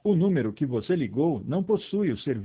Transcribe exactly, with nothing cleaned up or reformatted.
O número que você ligou não possui o serviço